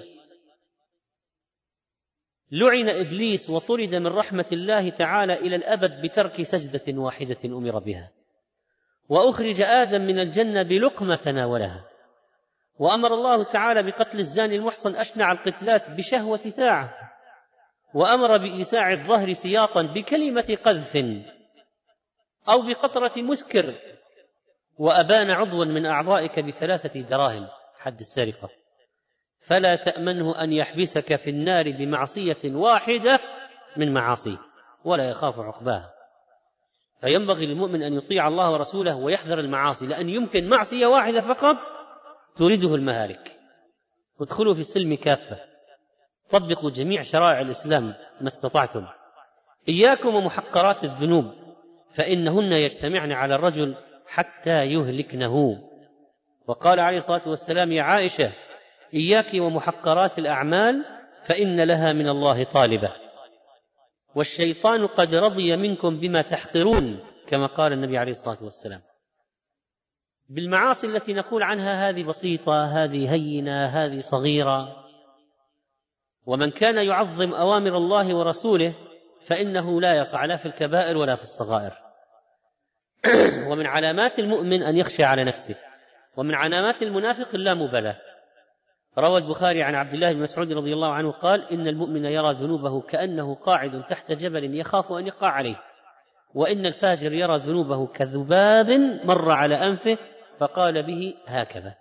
لعن إبليس وطرد من رحمة الله تعالى إلى الأبد بترك سجدة واحدة أمر بها. وأخرج آدم من الجنة بلقمة تناولها. وأمر الله تعالى بقتل الزاني المحصن أشنع القتلات بشهوة ساعة، وأمر بإيساع الظهر سياطا بكلمة قذف أو بقطرة مسكر، وأبان عضوا من أعضائك ب3 دراهم، حد السرقة، فلا تأمنه أن يحبسك في النار بمعصية واحدة من معاصيه ولا يخاف عقباها. فينبغي للمؤمن أن يطيع الله ورسوله ويحذر المعاصي، لأن يمكن معصية واحدة فقط تريده المهالك. ادخلوا في السلم كافة، طبقوا جميع شرائع الإسلام ما استطعتم. إياكم ومحقرات الذنوب، فإنهن يجتمعن على الرجل حتى يهلكنه. وقال عليه الصلاة والسلام: يا عائشة، إياك ومحقرات الأعمال فإن لها من الله طالبة، والشيطان قد رضي منكم بما تحقرون، كما قال النبي عليه الصلاة والسلام. بالمعاصي التي نقول عنها هذه بسيطة، هذه هينة، هذه صغيرة. ومن كان يعظم أوامر الله ورسوله فإنه لا يقع لا في الكبائر ولا في الصغائر. ومن علامات المؤمن أن يخشى على نفسه، ومن علامات المنافق اللامبالاة. روى البخاري عن عبد الله بن مسعود رضي الله عنه قال: إن المؤمن يرى ذنوبه كأنه قاعد تحت جبل يخاف أن يقع عليه، وإن الفاجر يرى ذنوبه كذباب مر على أنفه فقال به هكذا.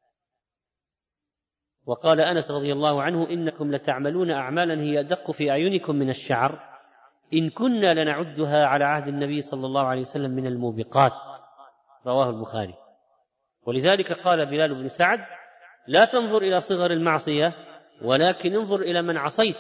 وقال أنس رضي الله عنه: إنكم لتعملون أعمالا هي أدق في أعينكم من الشعر، إن كنا لنعدها على عهد النبي صلى الله عليه وسلم من الموبقات. رواه البخاري. ولذلك قال بلال بن سعد: لا تنظر إلى صغر المعصية، ولكن انظر إلى من عصيت،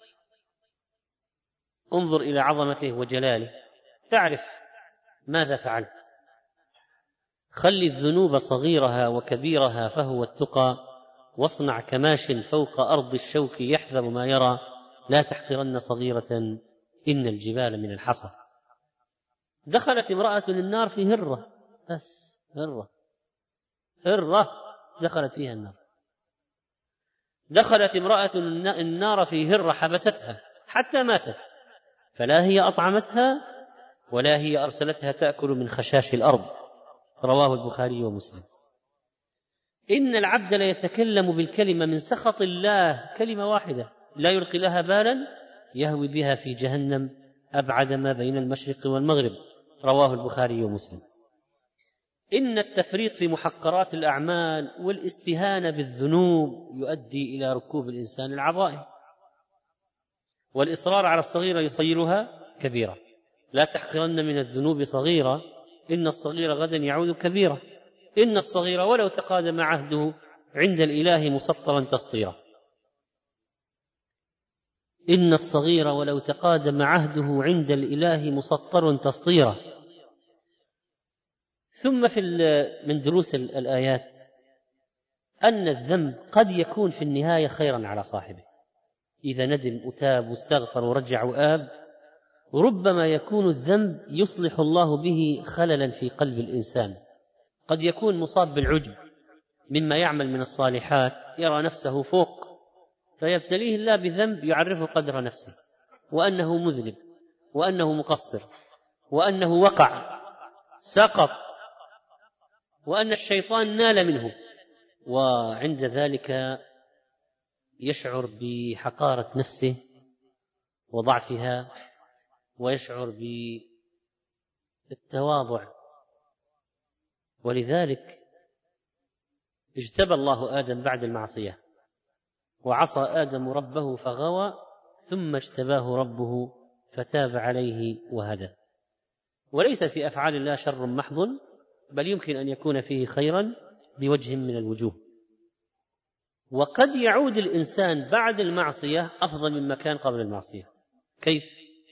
انظر إلى عظمته وجلاله تعرف ماذا فعلت. خلي الذنوب صغيرها وكبيرها فهو التقى، واصنع كماش فوق أرض الشوك يحذر ما يرى، لا تحقرن صغيرة إن الجبال من الحصى. دخلت امرأة النار في هرة، بس هرة دخلت فيها النار. دخلت امرأة النار في هرة حبستها حتى ماتت، فلا هي أطعمتها ولا هي أرسلتها تأكل من خشاش الأرض. رواه البخاري ومسلم. إن العبد ليتكلم بالكلمة من سخط الله، كلمة واحدة لا يلقي لها بالا، يهوي بها في جهنم أبعد ما بين المشرق والمغرب. رواه البخاري ومسلم. إن التفريط في محقرات الأعمال والاستهانة بالذنوب يؤدي إلى ركوب الإنسان العظائم، والإصرار على الصغيرة يصيرها كبيرة. لا تحقرن من الذنوب صغيرة، إن الصغير غدا يعود كبيرا. إن الصغير ولو تقادم عهده عند الإله مسطرا تسطيرا. إن الصغير ولو تقادم عهده عند الإله مسطر تسطيرا. ثم من دروس الآيات أن الذنب قد يكون في النهاية خيرا على صاحبه، إذا ندم وتاب واستغفر ورجع وآب. ربما يكون الذنب يصلح الله به خللا في قلب الإنسان، قد يكون مصاب بالعجب مما يعمل من الصالحات، يرى نفسه فوق، فيبتليه الله بذنب يعرفه قدر نفسه، وأنه مذنب، وأنه مقصر، وأنه وقع سقط، وأن الشيطان نال منه، وعند ذلك يشعر بحقارة نفسه وضعفها، ويشعر بالتواضع. ولذلك اجتبى الله آدم بعد المعصية، وعصى آدم ربه فغوى، ثم اجتباه ربه فتاب عليه وهدى. وليس في أفعال الله شر محض، بل يمكن أن يكون فيه خيرا بوجه من الوجوه. وقد يعود الإنسان بعد المعصية أفضل مما كان قبل المعصية. كيف؟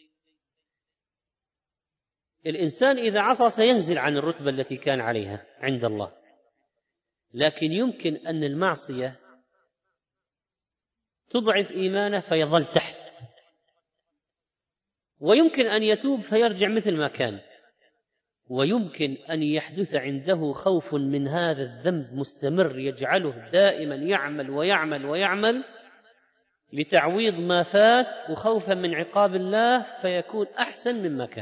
الإنسان إذا عصى سينزل عن الرتبة التي كان عليها عند الله، لكن يمكن أن المعصية تضعف إيمانه فيظل تحت، ويمكن أن يتوب فيرجع مثل ما كان، ويمكن أن يحدث عنده خوف من هذا الذنب مستمر يجعله دائما يعمل ويعمل ويعمل لتعويض ما فات، وخوفا من عقاب الله فيكون أحسن مما كان.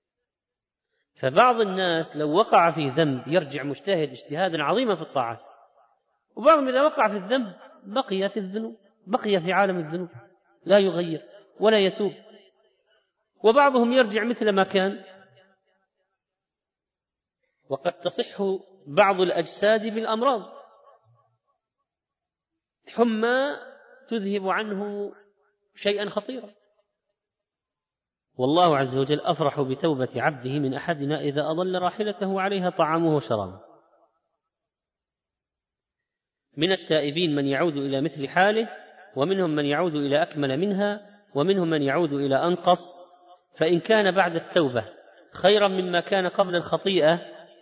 فبعض الناس لو وقع في ذنب يرجع مجتهد اجتهادا عظيما في الطاعات، وبعضهم إذا وقع في الذنب بقي في الذنوب، بقي في عالم الذنوب لا يغير ولا يتوب، وبعضهم يرجع مثل ما كان. وقد تصح بعض الأجساد بالأمراض، حمى تذهب عنه شيئا خطيرا. والله عز وجل أفرح بتوبة عبده من أحدنا إذا أضل راحلته عليها طعامه وشرابه. من التائبين من يعود إلى مثل حاله، ومنهم من يعود إلى أكمل منها، ومنهم من يعود إلى أنقص. فإن كان بعد التوبة خيرا مما كان قبل الخطيئة،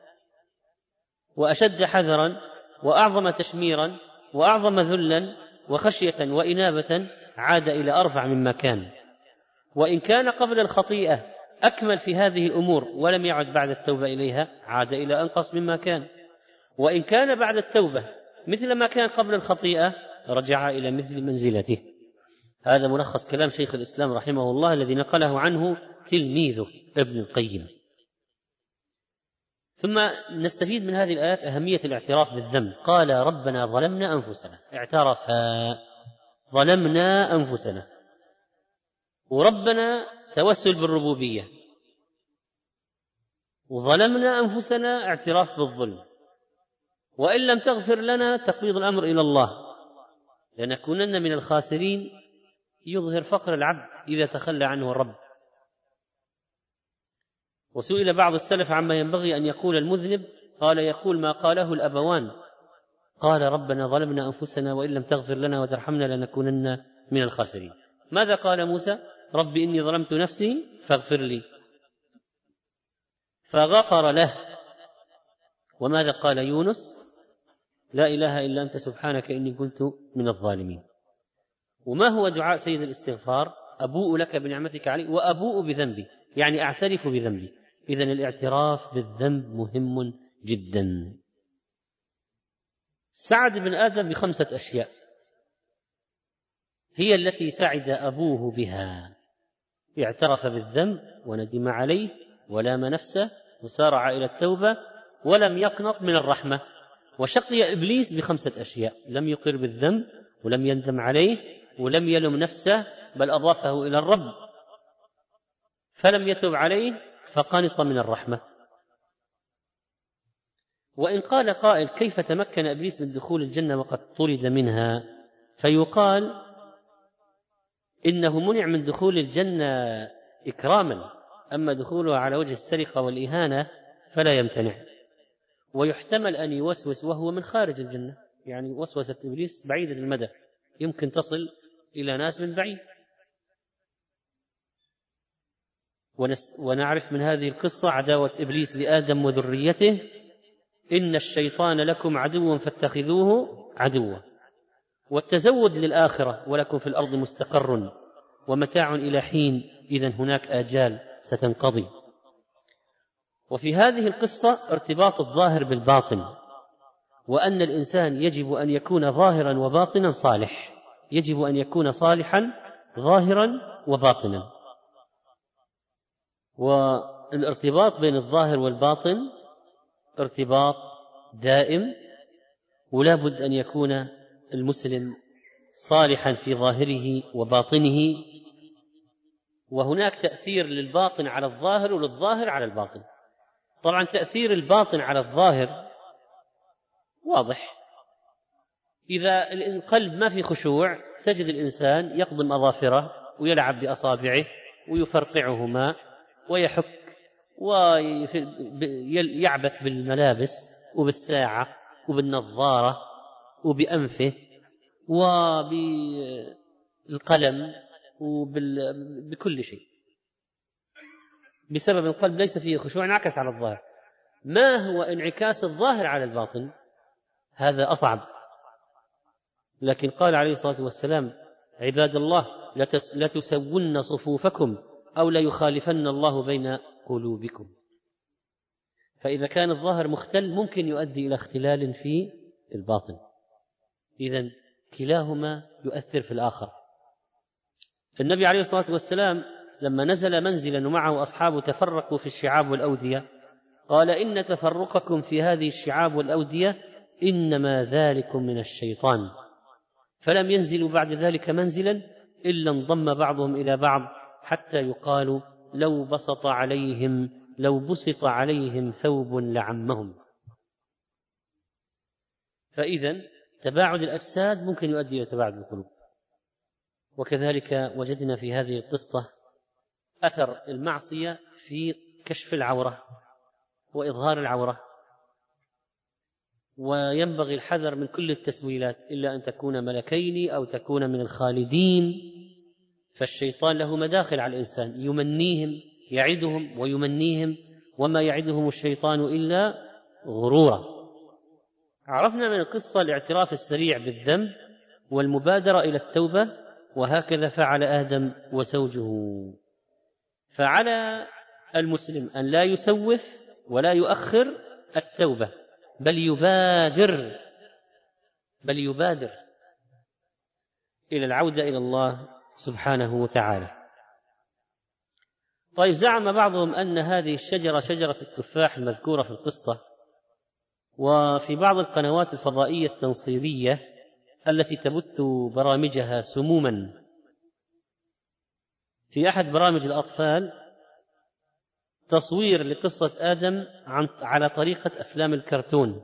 وأشد حذرا، وأعظم تشميرا، وأعظم ذلا وخشية وإنابة، عاد إلى أرفع مما كان. وإن كان قبل الخطيئة أكمل في هذه الأمور ولم يعد بعد التوبة إليها، عاد إلى أنقص مما كان. وإن كان بعد التوبة مثل ما كان قبل الخطيئة، رجع إلى مثل منزلته. هذا ملخص كلام شيخ الإسلام رحمه الله الذي نقله عنه تلميذه ابن القيم. ثم نستفيد من هذه الآيات أهمية الاعتراف بالذنب. قال ربنا ظلمنا أنفسنا، اعترف ظلمنا أنفسنا. وربنا توسل بالربوبية، وظلمنا أنفسنا اعتراف بالظلم. وإن لم تغفر لنا تفويض الأمر إلى الله، لنكونن من الخاسرين، يظهر فقر العبد إذا تخلى عنه الرب. وسئل بعض السلف عما ينبغي أن يقول المذنب، قال يقول ما قاله الأبوان، قال ربنا ظلمنا أنفسنا وإن لم تغفر لنا وترحمنا لنكونن من الخاسرين. ماذا قال موسى؟ رب إني ظلمت نفسي فاغفر لي، فغفر له. وماذا قال يونس؟ لا إله إلا أنت سبحانك إني كنت من الظالمين. وما هو دعاء سيد الاستغفار؟ أبوء لك بنعمتك علي وأبوء بذنبي، يعني أعترف بذنبي. إذن الاعتراف بالذنب مهم جدا. سعد بن آدم ب5 أشياء هي التي سعد أبوه بها. اعترف بالذنب وندم عليه ولام نفسه وسارع إلى التوبة ولم يقنط من الرحمة. وشقي إبليس ب5 أشياء: لم يقر بالذنب، ولم يندم عليه، ولم يلم نفسه بل أضافه إلى الرب، فلم يتب عليه فقنط من الرحمة. وإن قال قائل: كيف تمكن إبليس من دخول الجنة وقد طرد منها؟ فيقال إنه منع من دخول الجنة إكراما، أما دخوله على وجه السرقة والإهانة فلا يمتنع. ويحتمل أن يوسوس وهو من خارج الجنة، يعني وسوسة إبليس بعيدة المدى، يمكن تصل إلى ناس من بعيد. ونعرف من هذه القصة عداوة إبليس لآدم وذريته: إن الشيطان لكم عدو فاتخذوه عدوا. والتزود للآخرة: ولكم في الأرض مستقر ومتاع إلى حين، إذن هناك آجال ستنقضي. وفي هذه القصة ارتباط الظاهر بالباطن، وأن الإنسان يجب أن يكون ظاهرا وباطنا صالح، يجب أن يكون صالحا ظاهرا وباطنا. والارتباط بين الظاهر والباطن ارتباط دائم، ولا بد أن يكون المسلم صالحا في ظاهره وباطنه. وهناك تأثير للباطن على الظاهر وللظاهر على الباطن. طبعا تأثير الباطن على الظاهر واضح: إذا القلب ما في خشوع تجد الإنسان يقضم أظافره ويلعب بأصابعه ويفرقعهما ويحك ويعبث بالملابس وبالساعة وبالنظارة وبأنفه وبالقلم وبكل شيء، بسبب القلب ليس فيه خشوع انعكس على الظاهر. ما هو انعكاس الظاهر على الباطن؟ هذا أصعب. لكن قال عليه الصلاة والسلام: عباد الله لا تسون صفوفكم أو لا يخالفن الله بين قلوبكم. فإذا كان الظاهر مختل ممكن يؤدي إلى اختلال في الباطن. إذن كلاهما يؤثر في الآخر. النبي عليه الصلاة والسلام لما نزل منزلا ومعه أصحابه تفرقوا في الشعاب والأودية قال: إن تفرقكم في هذه الشعاب والأودية إنما ذلك من الشيطان. فلم ينزلوا بعد ذلك منزلا إلا انضم بعضهم إلى بعض حتى يقال لو بسط عليهم ثوب لعمهم. فإذا تباعد الأجساد ممكن يؤدي إلى تباعد القلوب. وكذلك وجدنا في هذه القصة أثر المعصية في كشف العورة وإظهار العورة. وينبغي الحذر من كل التسويلات إلا أن تكون ملكين أو تكون من الخالدين، فالشيطان له مداخل على الإنسان يمنيهم، يعدهم ويمنيهم، وما يعدهم الشيطان إلا غرورا. عرفنا من القصة الاعتراف السريع بالذنب والمبادرة إلى التوبة، وهكذا فعل آدم وزوجه. فعلى المسلم أن لا يسوف ولا يؤخر التوبة، بل يبادر إلى العودة إلى الله سبحانه وتعالى. طيب، زعم بعضهم أن هذه الشجرة شجرة التفاح المذكورة في القصة. وفي بعض القنوات الفضائية التنصيرية التي تبث برامجها سموما، في أحد برامج الأطفال تصوير لقصة آدم على طريقة أفلام الكرتون.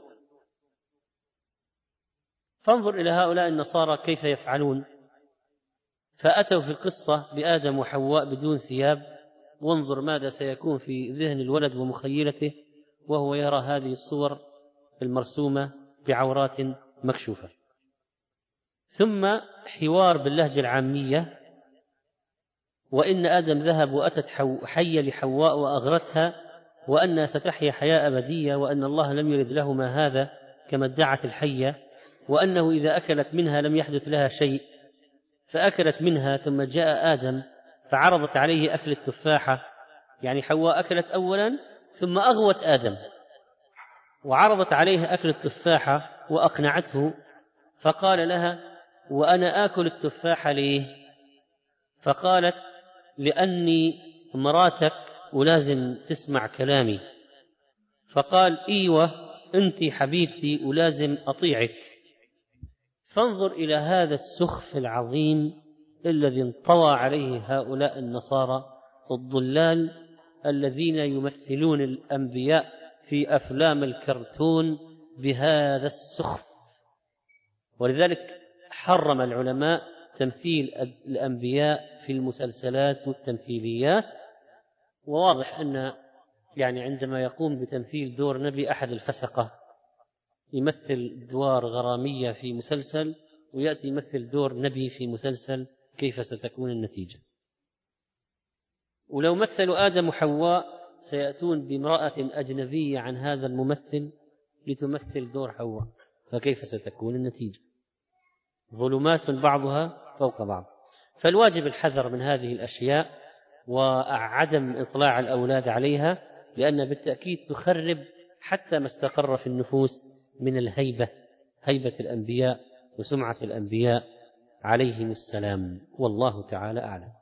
فانظر إلى هؤلاء النصارى كيف يفعلون. فأتوا في القصة بآدم وحواء بدون ثياب، وانظر ماذا سيكون في ذهن الولد ومخيلته وهو يرى هذه الصور المرسومة بعورات مكشوفة. ثم حوار باللهجة العامية: وإن آدم ذهب وأتت حية لحواء وأغرتها، وأنها ستحيا حياة أبدية، وأن الله لم يرد لهما هذا كما ادعت الحية، وأنه إذا أكلت منها لم يحدث لها شيء. فأكلت منها، ثم جاء آدم فعرضت عليه أكل التفاحة، يعني حواء أكلت أولا ثم أغوت آدم وعرضت عليه أكل التفاحة وأقنعته، فقال لها: وأنا آكل التفاحة ليه؟ فقالت: لأني مراتك ولازم تسمع كلامي. فقال ايوه انت حبيبتي ولازم اطيعك. فانظر إلى هذا السخف العظيم الذي انطوى عليه هؤلاء النصارى الضلال الذين يمثلون الأنبياء في أفلام الكرتون بهذا السخف. ولذلك حرم العلماء تمثيل الأنبياء في المسلسلات والتمثيليات. وواضح أن عندما يقوم بتمثيل دور نبي أحد الفسقة يمثل أدوار غرامية في مسلسل ويأتي يمثل دور نبي في مسلسل، كيف ستكون النتيجة؟ ولو مثلوا آدم وحواء سيأتون بامرأة أجنبية عن هذا الممثل لتمثل دور حواء، فكيف ستكون النتيجة؟ ظلمات بعضها فوق بعض. فالواجب الحذر من هذه الأشياء وعدم إطلاع الأولاد عليها، لأن بالتأكيد تخرب حتى ما استقر في النفوس من الهيبة، هيبة الأنبياء وسمعة الأنبياء عليهم السلام. والله تعالى أعلم.